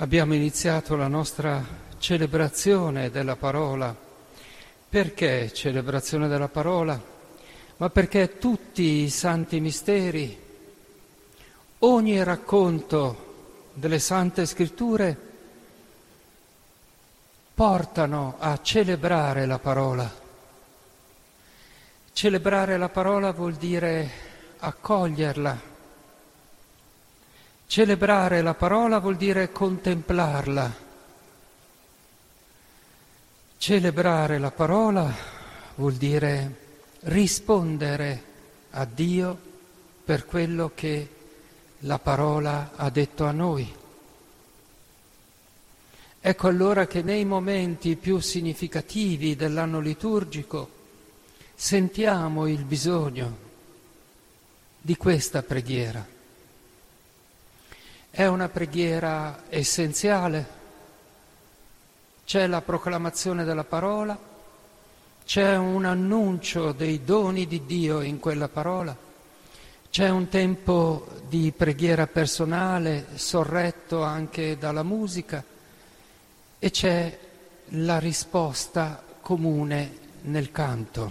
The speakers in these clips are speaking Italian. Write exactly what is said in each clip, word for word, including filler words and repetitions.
Abbiamo iniziato la nostra celebrazione della parola. Perché celebrazione della parola? Ma perché tutti i santi misteri, ogni racconto delle Sante Scritture portano a celebrare la parola. Celebrare la parola vuol dire accoglierla. Celebrare la parola vuol dire contemplarla. Celebrare la parola vuol dire rispondere a Dio per quello che la parola ha detto a noi. Ecco allora che nei momenti più significativi dell'anno liturgico sentiamo il bisogno di questa preghiera. È una preghiera essenziale, c'è la proclamazione della parola, c'è un annuncio dei doni di Dio in quella parola, c'è un tempo di preghiera personale sorretto anche dalla musica e c'è la risposta comune nel canto.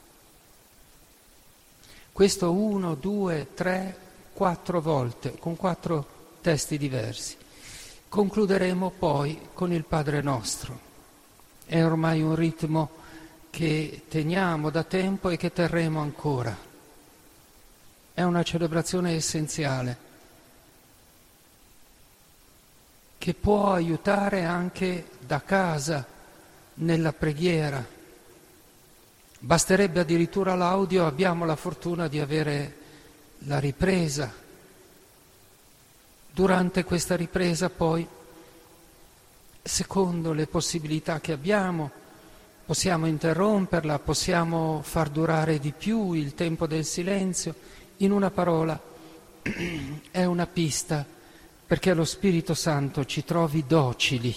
Questo uno, due, tre, quattro volte, con quattro testi diversi. Concluderemo poi con il Padre Nostro. È ormai un ritmo che teniamo da tempo e che terremo ancora. È una celebrazione essenziale che può aiutare anche da casa nella preghiera. Basterebbe addirittura l'audio, abbiamo la fortuna di avere la ripresa. Durante questa ripresa poi, secondo le possibilità che abbiamo, possiamo interromperla, possiamo far durare di più il tempo del silenzio. In una parola, è una pista perché lo Spirito Santo ci trovi docili.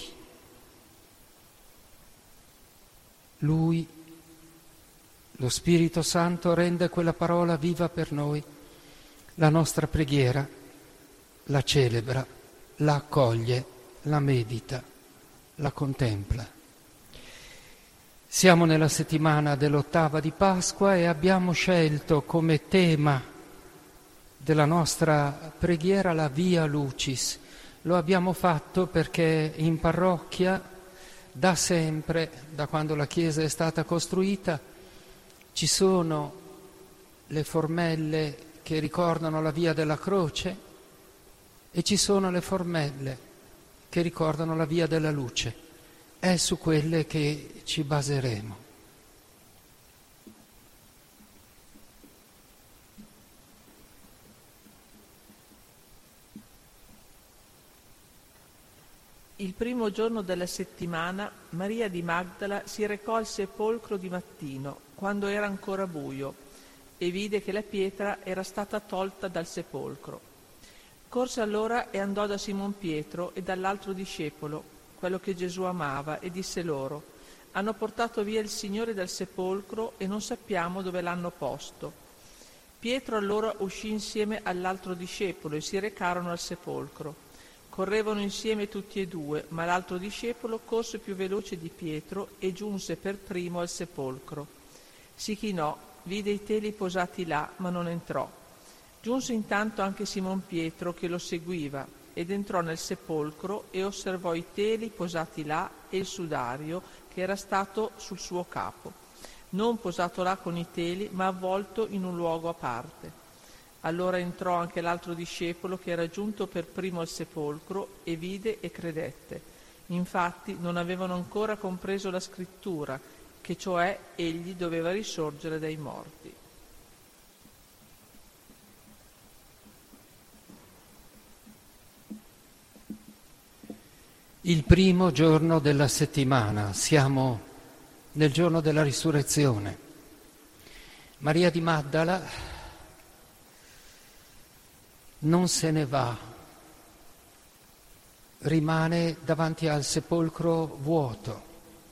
Lui, lo Spirito Santo, rende quella parola viva per noi. La nostra preghiera la celebra, la accoglie, la medita, la contempla. Siamo nella settimana dell'ottava di Pasqua e abbiamo scelto come tema della nostra preghiera la Via Lucis. Lo abbiamo fatto perché in parrocchia da sempre, da quando la Chiesa è stata costruita, ci sono le formelle che ricordano la Via della Croce e ci sono le formelle che ricordano la Via della Luce. È su quelle che ci baseremo. Il primo giorno della settimana Maria di Magdala si recò al sepolcro di mattino, quando era ancora buio, e vide che la pietra era stata tolta dal sepolcro. Corse allora e andò da Simon Pietro e dall'altro discepolo, quello che Gesù amava, e disse loro: hanno portato via il Signore dal sepolcro e non sappiamo dove l'hanno posto. Pietro allora uscì insieme all'altro discepolo e si recarono al sepolcro. Correvano insieme tutti e due, ma l'altro discepolo corse più veloce di Pietro e giunse per primo al sepolcro. Si chinò, vide i teli posati là, ma non entrò. Giunse intanto anche Simon Pietro che lo seguiva ed entrò nel sepolcro e osservò i teli posati là e il sudario che era stato sul suo capo, non posato là con i teli ma avvolto in un luogo a parte. Allora entrò anche l'altro discepolo che era giunto per primo al sepolcro e vide e credette. Infatti non avevano ancora compreso la scrittura, che cioè egli doveva risorgere dai morti. Il primo giorno della settimana, siamo nel giorno della risurrezione. Maria di Magdala non se ne va, rimane davanti al sepolcro vuoto,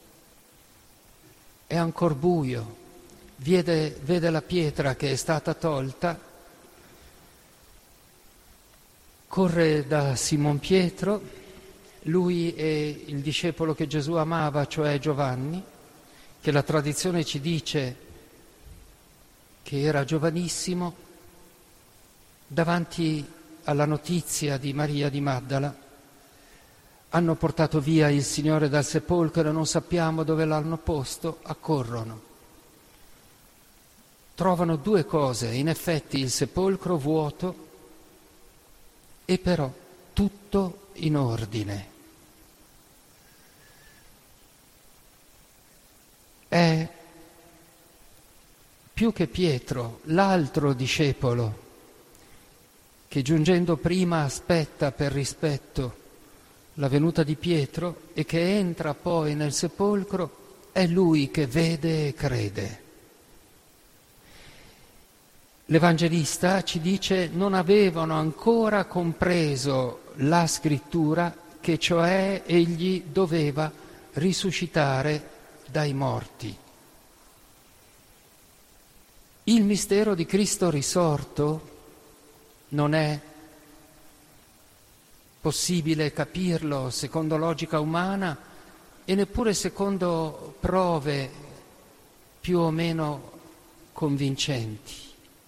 è ancor buio, vede, vede la pietra che è stata tolta, corre da Simon Pietro, Lui è il discepolo che Gesù amava, cioè Giovanni, che la tradizione ci dice che era giovanissimo, davanti alla notizia di Maria di Maddala. Hanno portato via il Signore dal sepolcro e non sappiamo dove l'hanno posto, accorrono. Trovano due cose, in effetti il sepolcro vuoto e però tutto in ordine. È più che Pietro, l'altro discepolo, che giungendo prima aspetta per rispetto la venuta di Pietro e che entra poi nel sepolcro, è lui che vede e crede. L'Evangelista ci dice non avevano ancora compreso la scrittura che cioè egli doveva risuscitare dai morti. Il mistero di Cristo risorto non è possibile capirlo secondo logica umana e neppure secondo prove più o meno convincenti.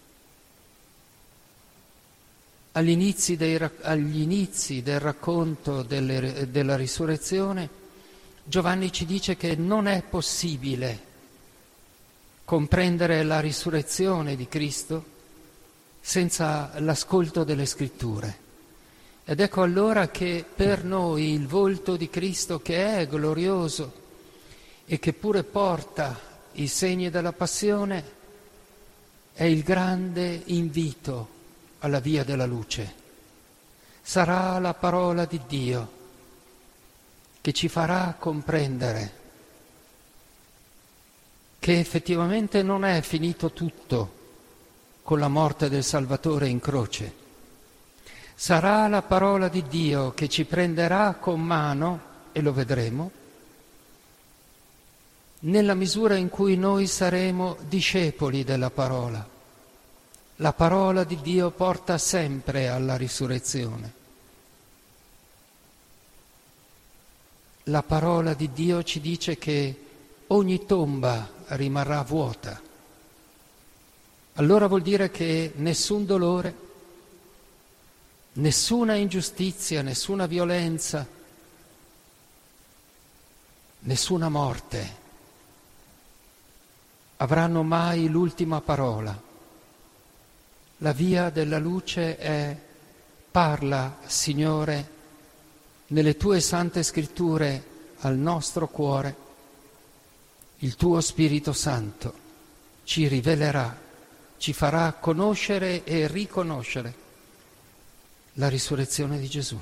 Agli inizi, dei, agli inizi del racconto delle, della risurrezione, Giovanni ci dice che non è possibile comprendere la risurrezione di Cristo senza l'ascolto delle Scritture. Ed ecco allora che per noi il volto di Cristo, che è glorioso e che pure porta i segni della passione, è il grande invito alla via della luce. Sarà la parola di Dio che ci farà comprendere che effettivamente non è finito tutto con la morte del Salvatore in croce. Sarà la parola di Dio che ci prenderà con mano, e lo vedremo, nella misura in cui noi saremo discepoli della parola. La parola di Dio porta sempre alla risurrezione. La parola di Dio ci dice che ogni tomba rimarrà vuota. Allora vuol dire che nessun dolore, nessuna ingiustizia, nessuna violenza, nessuna morte avranno mai l'ultima parola. La via della luce è: parla, Signore, nelle tue sante scritture al nostro cuore. Il tuo Spirito Santo ci rivelerà, ci farà conoscere e riconoscere la risurrezione di Gesù.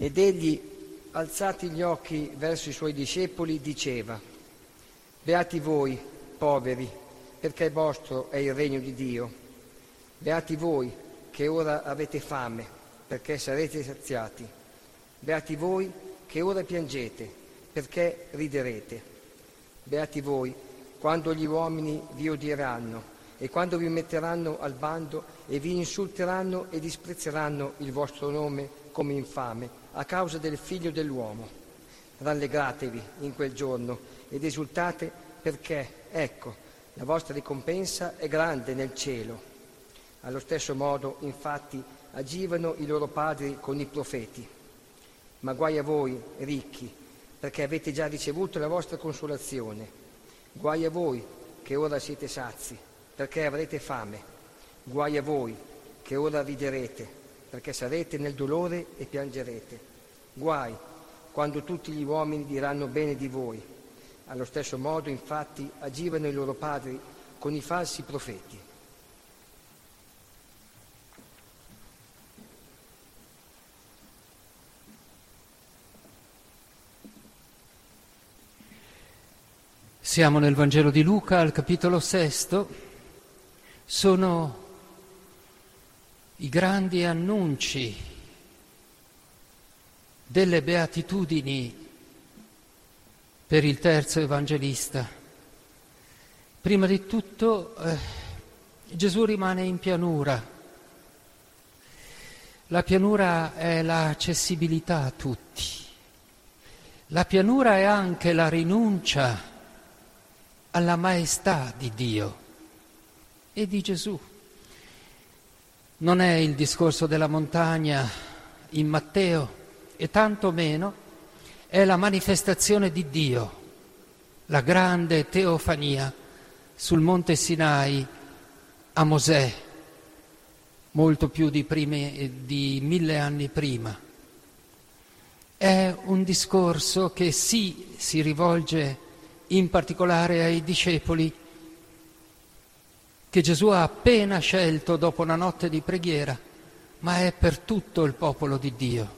Ed egli, alzati gli occhi verso i suoi discepoli, diceva: beati voi, poveri, perché vostro è il regno di Dio. Beati voi, che ora avete fame, perché sarete saziati. Beati voi, che ora piangete, perché riderete. Beati voi, quando gli uomini vi odieranno, e quando vi metteranno al bando e vi insulteranno e disprezzeranno il vostro nome come infame a causa del Figlio dell'uomo. Rallegratevi in quel giorno ed esultate, perché, ecco, la vostra ricompensa è grande nel cielo. Allo stesso modo, infatti, agivano i loro padri con i profeti. Ma guai a voi, ricchi, perché avete già ricevuto la vostra consolazione. Guai a voi, che ora siete sazi, perché avrete fame. Guai a voi, che ora riderete, perché sarete nel dolore e piangerete. Guai, quando tutti gli uomini diranno bene di voi. Allo stesso modo, infatti, agivano i loro padri con i falsi profeti. Siamo nel Vangelo di Luca, al capitolo sesto. Sono i grandi annunci delle beatitudini per il terzo evangelista. Prima di tutto eh, Gesù rimane in pianura. La pianura è l'accessibilità a tutti. La pianura è anche la rinuncia alla maestà di Dio e di Gesù. Non è il discorso della montagna in Matteo, e tanto meno è la manifestazione di Dio, la grande teofania sul monte Sinai a Mosè, molto più di, prime, di mille anni prima. È un discorso che sì, si rivolge in particolare ai discepoli che Gesù ha appena scelto dopo una notte di preghiera, ma è per tutto il popolo di Dio.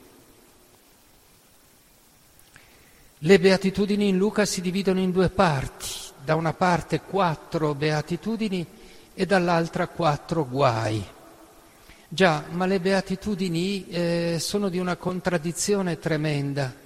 Le beatitudini in Luca si dividono in due parti, da una parte quattro beatitudini e dall'altra quattro guai. Già, ma le beatitudini eh, sono di una contraddizione tremenda.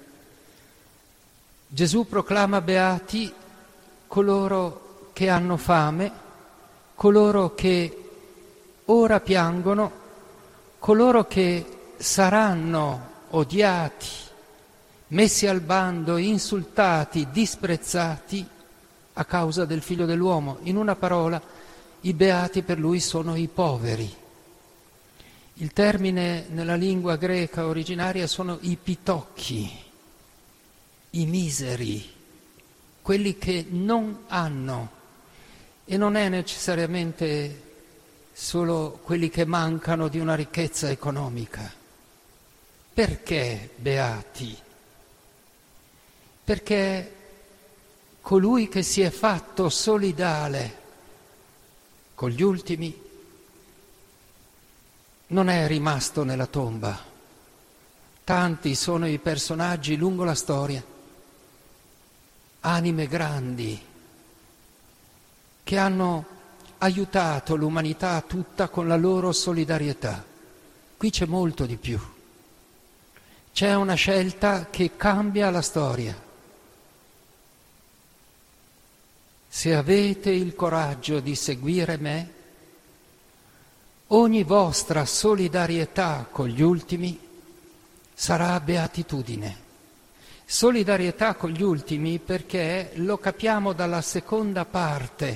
Gesù proclama beati coloro che hanno fame, coloro che ora piangono, coloro che saranno odiati, messi al bando, insultati, disprezzati a causa del Figlio dell'uomo. In una parola, i beati per lui sono i poveri. Il termine nella lingua greca originaria sono i pitocchi, i miseri, quelli che non hanno, e non è necessariamente solo quelli che mancano di una ricchezza economica. Perché beati? Perché colui che si è fatto solidale con gli ultimi non è rimasto nella tomba. Tanti sono i personaggi lungo la storia, anime grandi, che hanno aiutato l'umanità tutta con la loro solidarietà. Qui c'è molto di più. C'è una scelta che cambia la storia. Se avete il coraggio di seguire me, ogni vostra solidarietà con gli ultimi sarà beatitudine. Solidarietà con gli ultimi perché lo capiamo dalla seconda parte,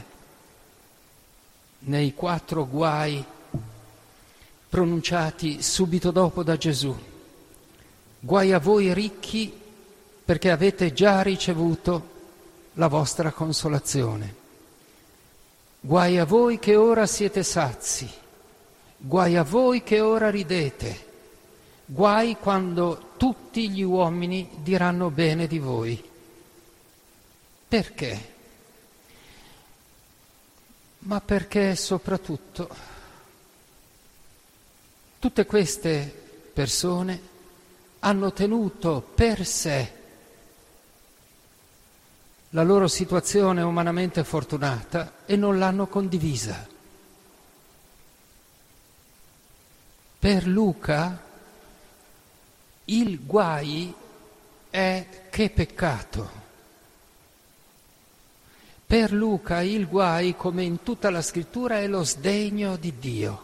nei quattro guai pronunciati subito dopo da Gesù. Guai a voi ricchi, perché avete già ricevuto la vostra consolazione. Guai a voi che ora siete sazi, guai a voi che ora ridete, guai quando tutti gli uomini diranno bene di voi. Perché? Ma perché soprattutto tutte queste persone hanno tenuto per sé la loro situazione umanamente fortunata e non l'hanno condivisa. Per Luca il guai è che peccato. Per Luca il guai, come in tutta la scrittura, è lo sdegno di Dio.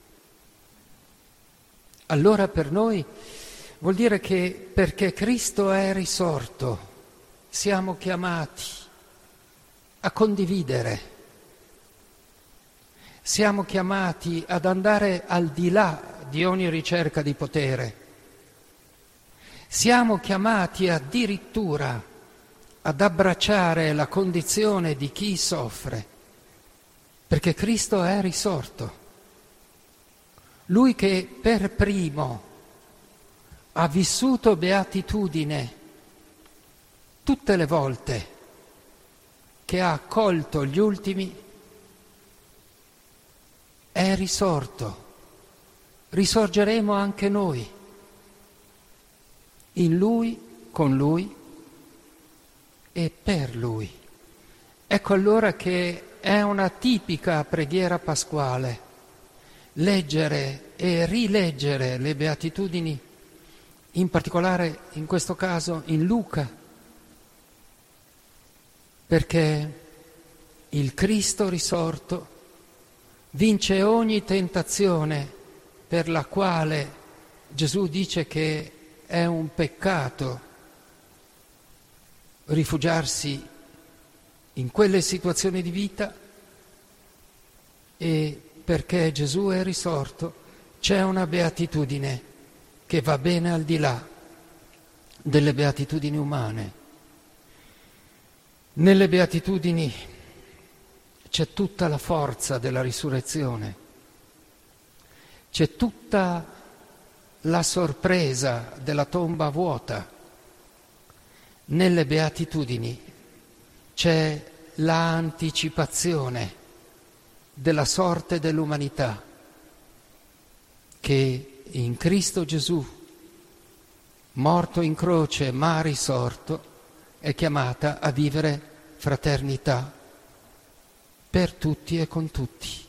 Allora per noi vuol dire che perché Cristo è risorto, siamo chiamati a condividere, siamo chiamati ad andare al di là di ogni ricerca di potere, siamo chiamati addirittura ad abbracciare la condizione di chi soffre, perché Cristo è risorto. Lui che per primo ha vissuto beatitudine tutte le volte che ha accolto gli ultimi, è risorto. Risorgeremo anche noi, in Lui, con Lui e per Lui. Ecco allora che è una tipica preghiera pasquale leggere e rileggere le beatitudini, in particolare in questo caso in Luca, perché il Cristo risorto vince ogni tentazione per la quale Gesù dice che è un peccato rifugiarsi in quelle situazioni di vita, e perché Gesù è risorto c'è una beatitudine che va bene al di là delle beatitudini umane. Nelle beatitudini c'è tutta la forza della risurrezione, c'è tutta la sorpresa della tomba vuota. Nelle beatitudini c'è la anticipazione della sorte dell'umanità che in Cristo Gesù, morto in croce ma risorto, è chiamata a vivere fraternità per tutti e con tutti.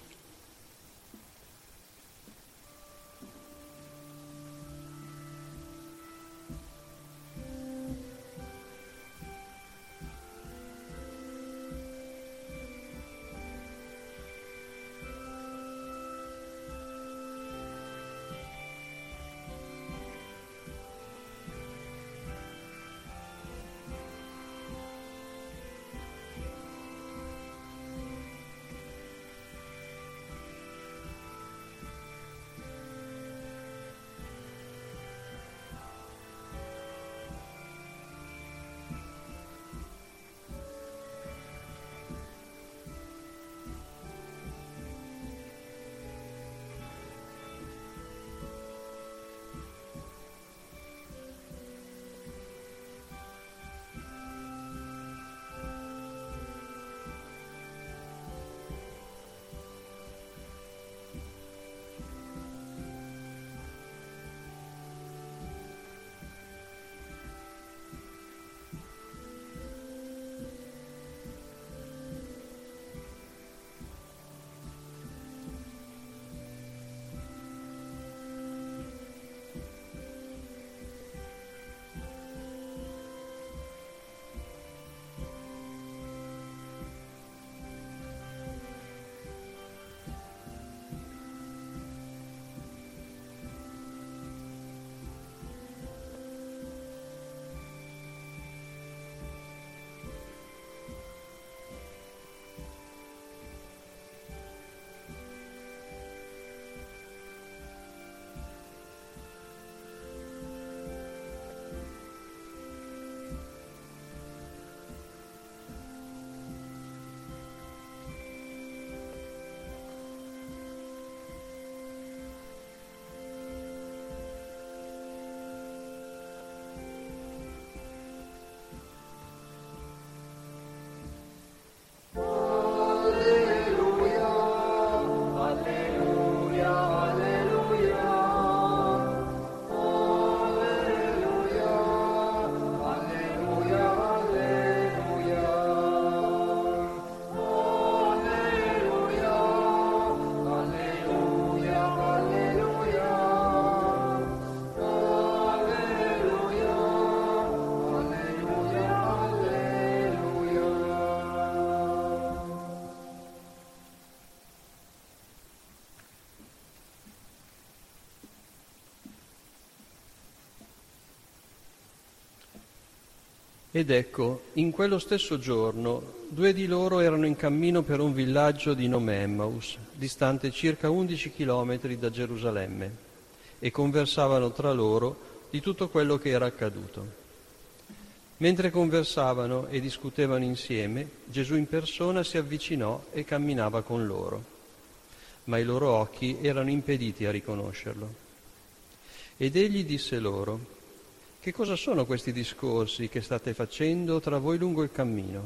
Ed ecco, in quello stesso giorno, due di loro erano in cammino per un villaggio di nome Emmaus, distante circa undici chilometri da Gerusalemme, e conversavano tra loro di tutto quello che era accaduto. Mentre conversavano e discutevano insieme, Gesù in persona si avvicinò e camminava con loro, ma i loro occhi erano impediti a riconoscerlo. Ed egli disse loro: «Che cosa sono questi discorsi che state facendo tra voi lungo il cammino?»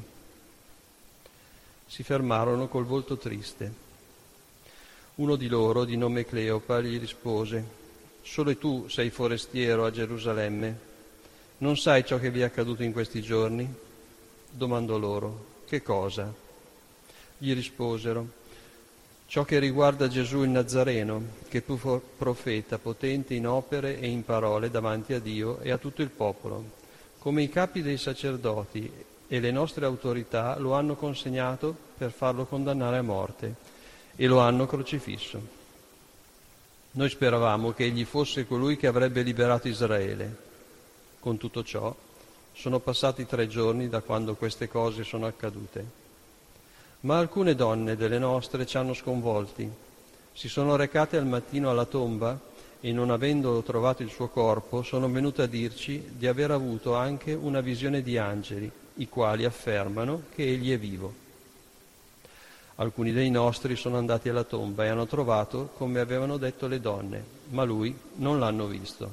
Si fermarono col volto triste. Uno di loro, di nome Cleopa, gli rispose: «Solo tu sei forestiero a Gerusalemme? Non sai ciò che vi è accaduto in questi giorni?» Domandò loro: «Che cosa?» Gli risposero: «Ciò che riguarda Gesù il Nazareno, che fu profeta, potente in opere e in parole davanti a Dio e a tutto il popolo, come i capi dei sacerdoti e le nostre autorità lo hanno consegnato per farlo condannare a morte e lo hanno crocifisso. Noi speravamo che egli fosse colui che avrebbe liberato Israele. Con tutto ciò, sono passati tre giorni da quando queste cose sono accadute. Ma alcune donne delle nostre ci hanno sconvolti. Si sono recate al mattino alla tomba e, non avendo trovato il suo corpo, sono venute a dirci di aver avuto anche una visione di angeli, i quali affermano che egli è vivo. Alcuni dei nostri sono andati alla tomba e hanno trovato come avevano detto le donne, ma lui non l'hanno visto».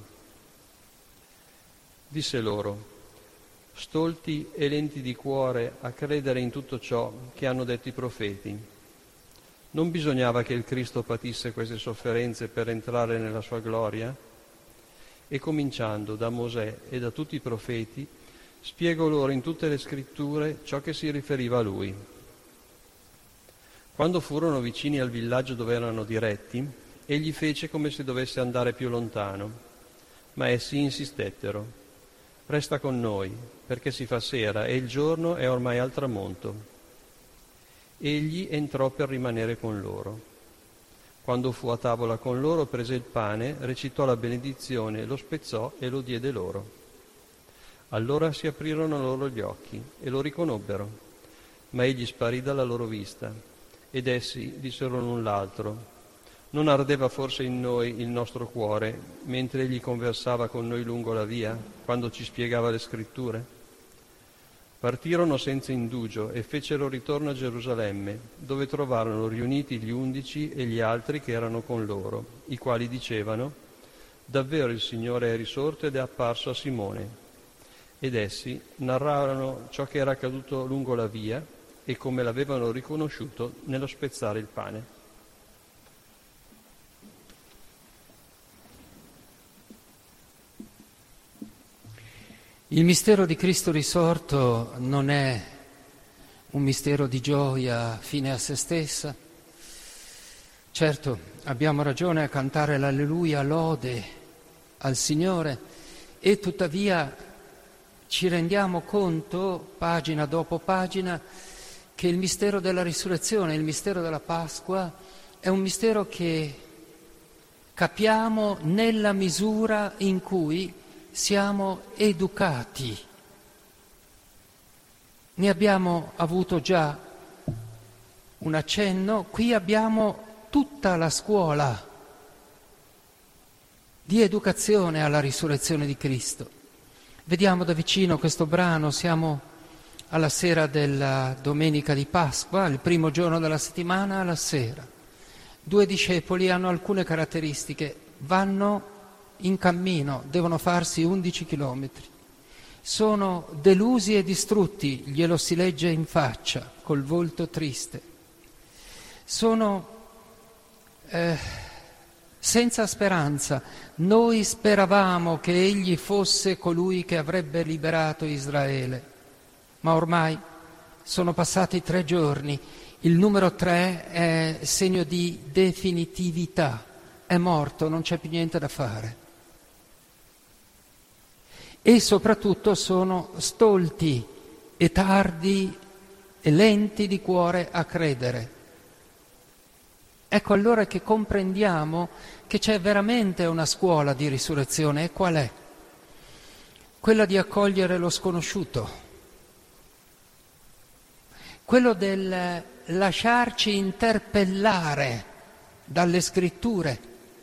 Disse loro: «Stolti e lenti di cuore a credere in tutto ciò che hanno detto i profeti. Non bisognava che il Cristo patisse queste sofferenze per entrare nella sua gloria?» E cominciando da Mosè e da tutti i profeti, spiego loro in tutte le scritture ciò che si riferiva a lui. Quando furono vicini al villaggio dove erano diretti, egli fece come se dovesse andare più lontano, ma essi insistettero: «Resta con noi, perché si fa sera e il giorno è ormai al tramonto». Egli entrò per rimanere con loro. Quando fu a tavola con loro, prese il pane, recitò la benedizione, lo spezzò e lo diede loro. Allora si aprirono loro gli occhi e lo riconobbero, ma egli sparì dalla loro vista. Ed essi dissero l'un l'altro: «Non ardeva forse in noi il nostro cuore, mentre egli conversava con noi lungo la via, quando ci spiegava le scritture?» Partirono senza indugio e fecero ritorno a Gerusalemme, dove trovarono riuniti gli undici e gli altri che erano con loro, i quali dicevano: «Davvero il Signore è risorto ed è apparso a Simone». Ed essi narrarono ciò che era accaduto lungo la via e come l'avevano riconosciuto nello spezzare il pane. Il mistero di Cristo risorto non è un mistero di gioia fine a se stessa. Certo, abbiamo ragione a cantare l'alleluia, lode al Signore, e tuttavia ci rendiamo conto, pagina dopo pagina, che il mistero della risurrezione, il mistero della Pasqua, è un mistero che capiamo nella misura in cui siamo educati. Ne abbiamo avuto già un accenno, qui abbiamo tutta la scuola di educazione alla risurrezione di Cristo. Vediamo da vicino questo brano, siamo alla sera della domenica di Pasqua, il primo giorno della settimana, alla sera. Due discepoli hanno alcune caratteristiche, vanno in cammino, devono farsi undici chilometri. Sono delusi e distrutti, glielo si legge in faccia, col volto triste. Sono eh, senza speranza. Noi speravamo che egli fosse colui che avrebbe liberato Israele, ma ormai sono passati tre giorni. Il numero tre è segno di definitività, è morto, non c'è più niente da fare. E soprattutto sono stolti e tardi e lenti di cuore a credere. Ecco allora che comprendiamo che c'è veramente una scuola di risurrezione. E qual è? quella di accogliere lo sconosciuto, quello del lasciarci interpellare dalle scritture,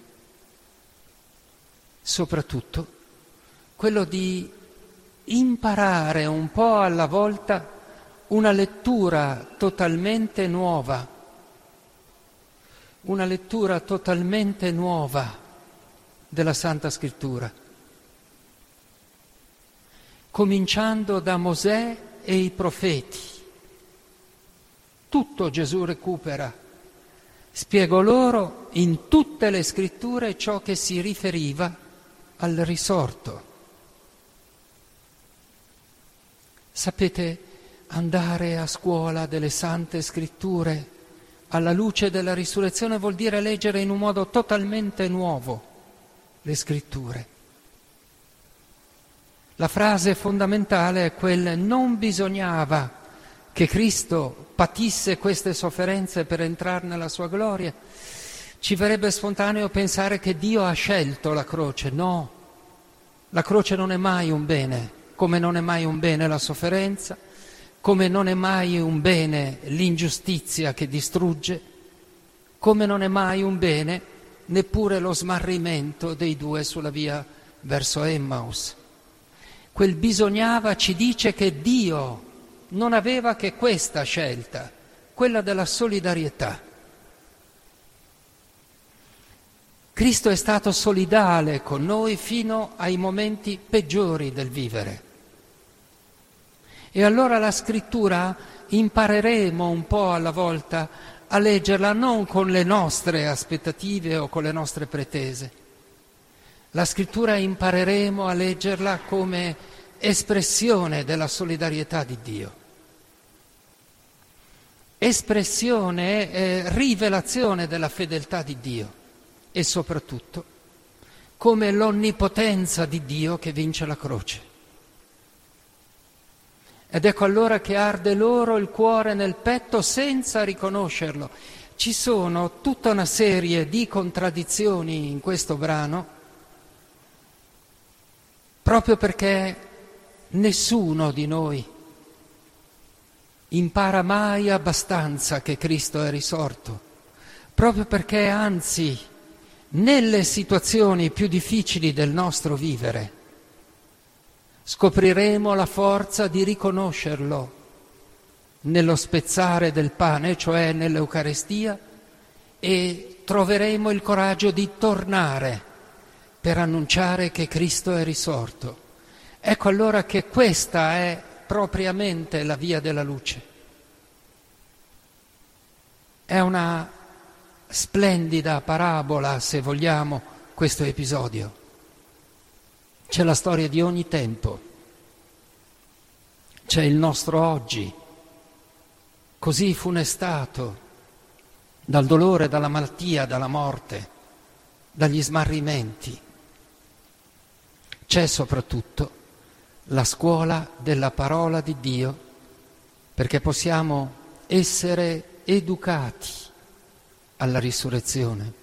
soprattutto quello di imparare un po' alla volta una lettura totalmente nuova, una lettura totalmente nuova della Santa Scrittura, cominciando da Mosè e i profeti. Tutto Gesù recupera, spiegò loro in tutte le scritture ciò che si riferiva al risorto. Sapete, andare a scuola delle Sante Scritture alla luce della risurrezione vuol dire leggere in un modo totalmente nuovo le Scritture. La frase fondamentale è quella: non bisognava che Cristo patisse queste sofferenze per entrare nella sua gloria. Ci verrebbe spontaneo pensare che Dio ha scelto la croce. No, la croce non è mai un bene, come non è mai un bene la sofferenza, come non è mai un bene l'ingiustizia che distrugge, come non è mai un bene neppure lo smarrimento dei due sulla via verso Emmaus. Quel bisognava ci dice che Dio non aveva che questa scelta, quella della solidarietà. Cristo è stato solidale con noi fino ai momenti peggiori del vivere. E allora la Scrittura impareremo un po' alla volta a leggerla non con le nostre aspettative o con le nostre pretese. La Scrittura impareremo a leggerla come espressione della solidarietà di Dio. Espressione e rivelazione della fedeltà di Dio e soprattutto come l'onnipotenza di Dio che vince la croce. Ed ecco allora che arde loro il cuore nel petto senza riconoscerlo. Ci sono tutta una serie di contraddizioni in questo brano, proprio perché nessuno di noi impara mai abbastanza che Cristo è risorto, proprio perché anzi nelle situazioni più difficili del nostro vivere scopriremo la forza di riconoscerlo nello spezzare del pane, cioè nell'Eucarestia, e troveremo il coraggio di tornare per annunciare che Cristo è risorto. Ecco allora che questa è propriamente la via della luce. È una splendida parabola, se vogliamo, questo episodio. C'è la storia di ogni tempo, c'è il nostro oggi, così funestato dal dolore, dalla malattia, dalla morte, dagli smarrimenti. C'è soprattutto la scuola della parola di Dio, perché possiamo essere educati alla risurrezione.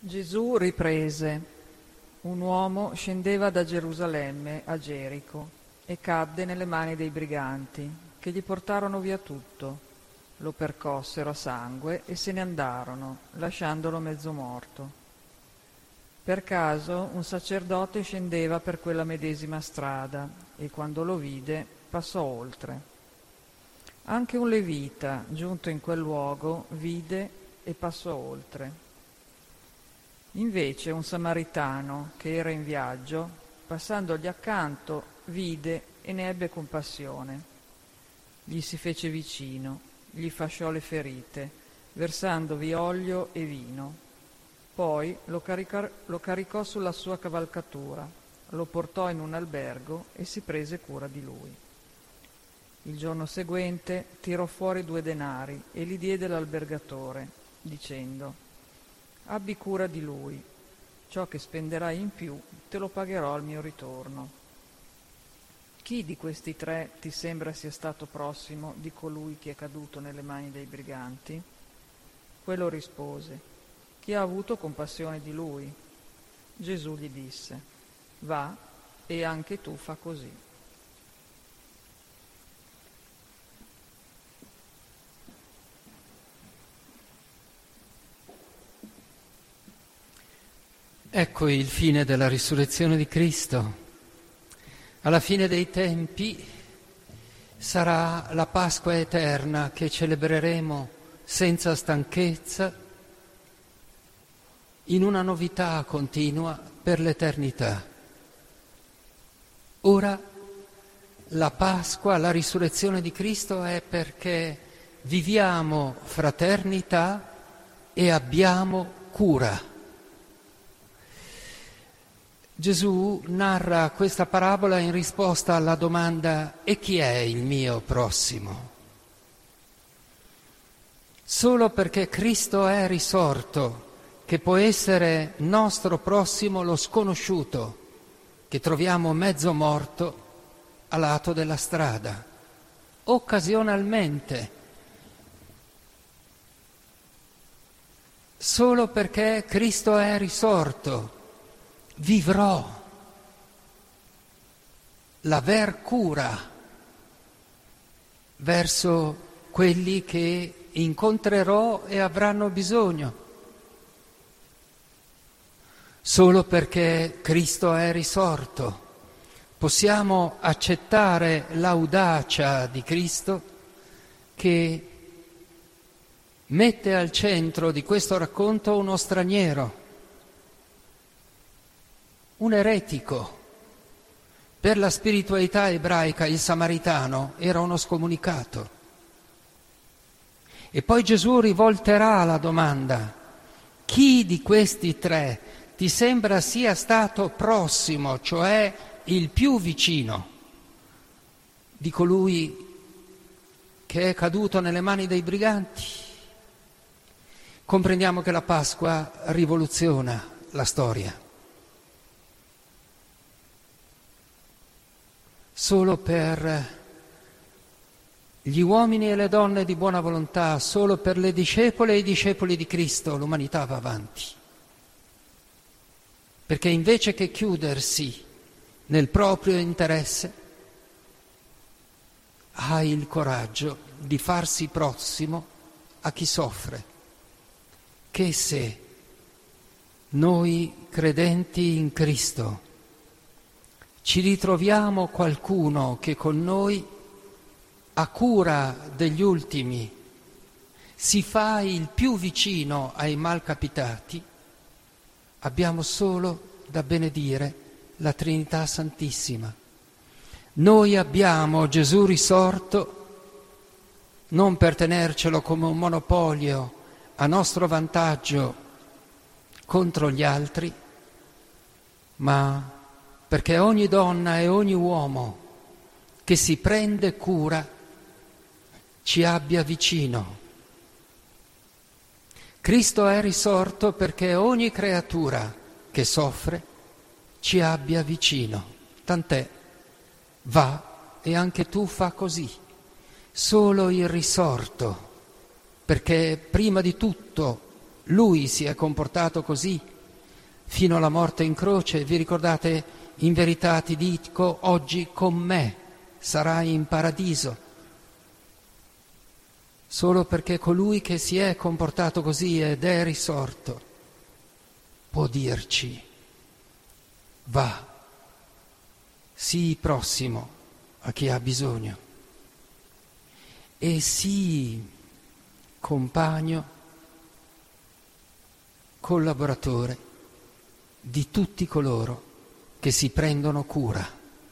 Gesù riprese: un uomo scendeva da Gerusalemme a Gerico e cadde nelle mani dei briganti, che gli portarono via tutto, lo percossero a sangue e se ne andarono, lasciandolo mezzo morto. Per caso un sacerdote scendeva per quella medesima strada e quando lo vide passò oltre. Anche un levita, giunto in quel luogo, vide e passò oltre. Invece un samaritano che era in viaggio, passandogli accanto, vide e ne ebbe compassione. Gli si fece vicino, gli fasciò le ferite, versandovi olio e vino. Poi lo, carica- lo caricò sulla sua cavalcatura, lo portò in un albergo e si prese cura di lui. Il giorno seguente tirò fuori due denari e li diede all'albergatore, dicendo: abbi cura di lui, ciò che spenderai in più te lo pagherò al mio ritorno. Chi di questi tre ti sembra sia stato prossimo di colui che è caduto nelle mani dei briganti? Quello rispose: chi ha avuto compassione di lui? Gesù gli disse: va e anche tu fa così. Ecco il fine della risurrezione di Cristo. Alla fine dei tempi sarà la Pasqua eterna che celebreremo senza stanchezza, in una novità continua per l'eternità. Ora la Pasqua, la risurrezione di Cristo è perché viviamo fraternità e abbiamo cura. Gesù narra questa parabola in risposta alla domanda: e chi è il mio prossimo? Solo perché Cristo è risorto, che può essere nostro prossimo lo sconosciuto, che troviamo mezzo morto a lato della strada, occasionalmente. Solo perché Cristo è risorto, vivrò l'aver cura verso quelli che incontrerò e avranno bisogno. Solo perché Cristo è risorto possiamo accettare l'audacia di Cristo, che mette al centro di questo racconto uno straniero, un eretico. Per la spiritualità ebraica il samaritano era uno scomunicato. E poi Gesù rivolterà la domanda: chi di questi tre ti sembra sia stato prossimo, cioè il più vicino di colui che è caduto nelle mani dei briganti? Comprendiamo che la Pasqua rivoluziona la storia. Solo per gli uomini e le donne di buona volontà, solo per le discepole e i discepoli di Cristo l'umanità va avanti. Perché invece che chiudersi nel proprio interesse, ha il coraggio di farsi prossimo a chi soffre. Che se noi credenti in Cristo ci ritroviamo qualcuno che con noi ha cura degli ultimi, si fa il più vicino ai malcapitati, abbiamo solo da benedire la Trinità Santissima. Noi abbiamo Gesù risorto non per tenercelo come un monopolio a nostro vantaggio contro gli altri, ma perché ogni donna e ogni uomo che si prende cura ci abbia vicino. Cristo è risorto perché ogni creatura che soffre ci abbia vicino. Tant'è, va e anche tu fa così. Solo il risorto, perché prima di tutto Lui si è comportato così, fino alla morte in croce. Vi ricordate, in verità ti dico, oggi con me sarai in paradiso. Solo perché colui che si è comportato così ed è risorto può dirci: va, sii prossimo a chi ha bisogno e sii compagno, collaboratore di tutti coloro che si prendono cura.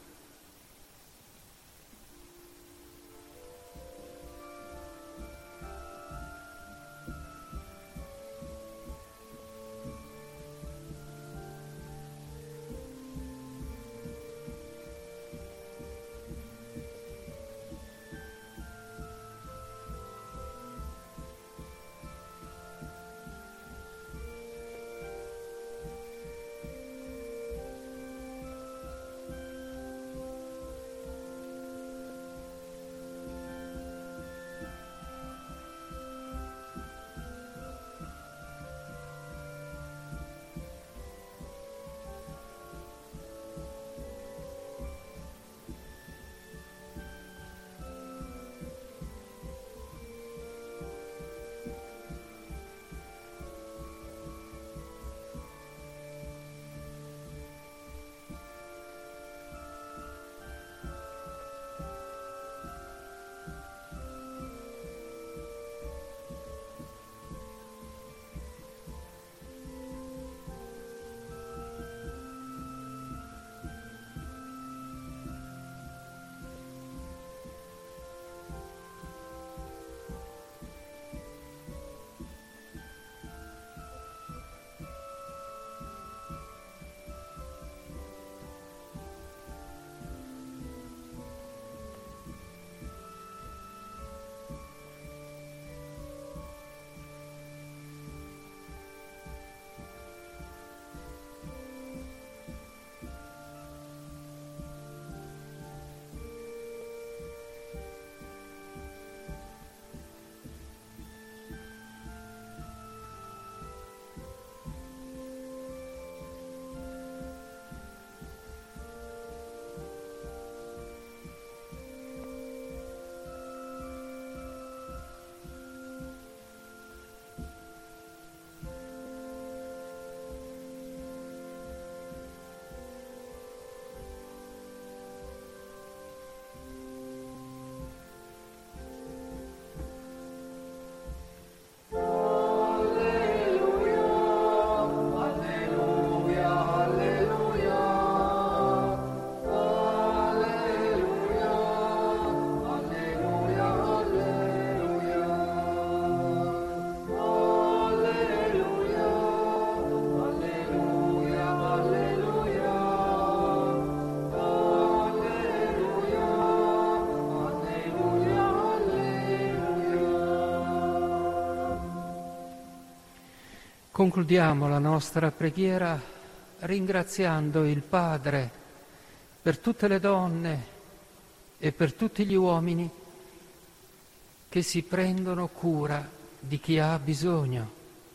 Concludiamo la nostra preghiera ringraziando il Padre per tutte le donne e per tutti gli uomini che si prendono cura di chi ha bisogno.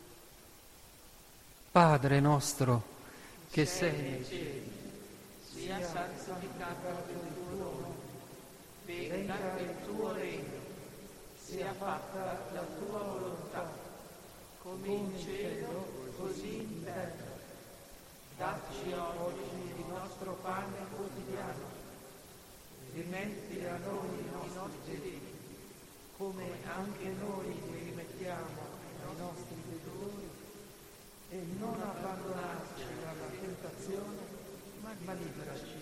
Padre nostro, che sei nei cieli, sia santificato il tuo nome, venga il tuo regno, sia fatta la tua volontà, come in cielo, così in terra. Dacci oggi il nostro pane quotidiano, rimetti a noi i nostri debiti, come anche noi li rimettiamo ai nostri debitori, e non abbandonarci alla tentazione, ma liberaci